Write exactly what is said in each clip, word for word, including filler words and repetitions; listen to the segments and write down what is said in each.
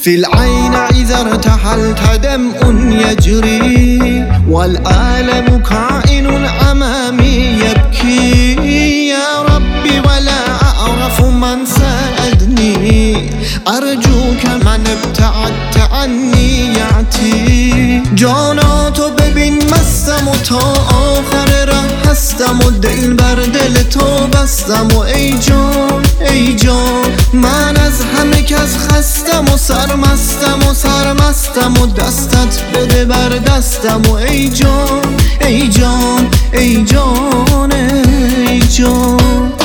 في العين إذا ارتحلت دمع يجري والعالم كائن أمامي يبكي. يا ربي ولا أعرف من ساعدني، أرجوك من ابتعدت عني یعتی. جانا تو ببین مستم و تا آخر ره هستم و دل بر دل تو بستم و ای جان ای جان من از همه کس خستم و سرمستم و سرمستم و دستت بده بر دستم و ای جان ای جان ای جان ای جان.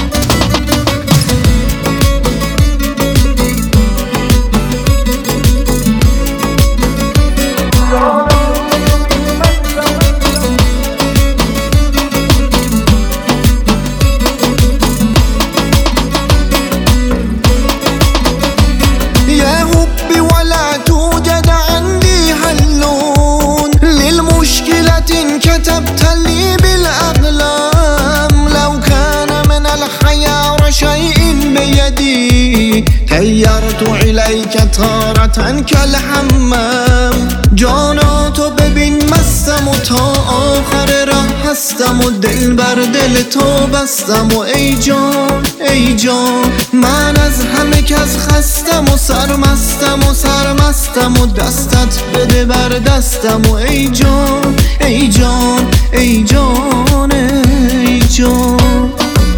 كتبت لي بالأقلام لو كان من الخيار شيء بيدي طيرت إليك تارة كالحمام. جانا تو ببین مستم و تا آخر ره هستم و دل بر دل تو بستم و ای جان ای جان من از همه کس خستم و سرمستم و سرمستم و دستت بده بر دستم و ای جان ای جان ای جان ای جان.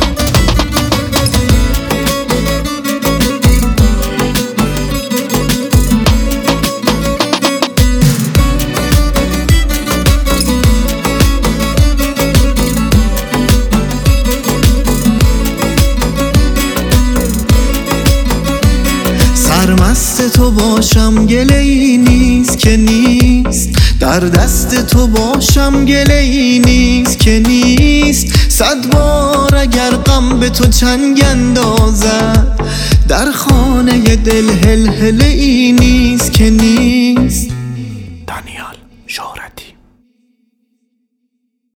سرمست تو باشم گله ای نیست که نیست، در دست تو باشم گله ای نیست که نیست. صد بار اگر غم به تو چنگ اندازد در خانه دل هل هل ای نیست که نیست. دانیال